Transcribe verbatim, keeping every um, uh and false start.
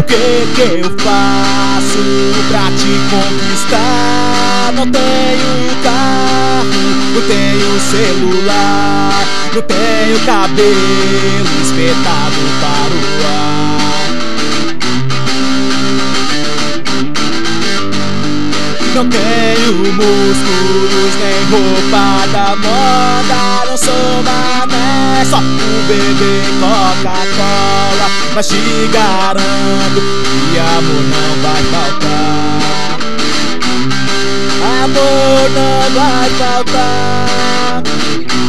que que eu faço pra te conquistar? Não tenho carro, não tenho celular, não tenho cabelo espetado para o ar. Não tenho músculos nem roupa da moda, não sou mané, só um bebê Coca-Cola. Mas te garanto que amor não vai faltar, amor não vai faltar.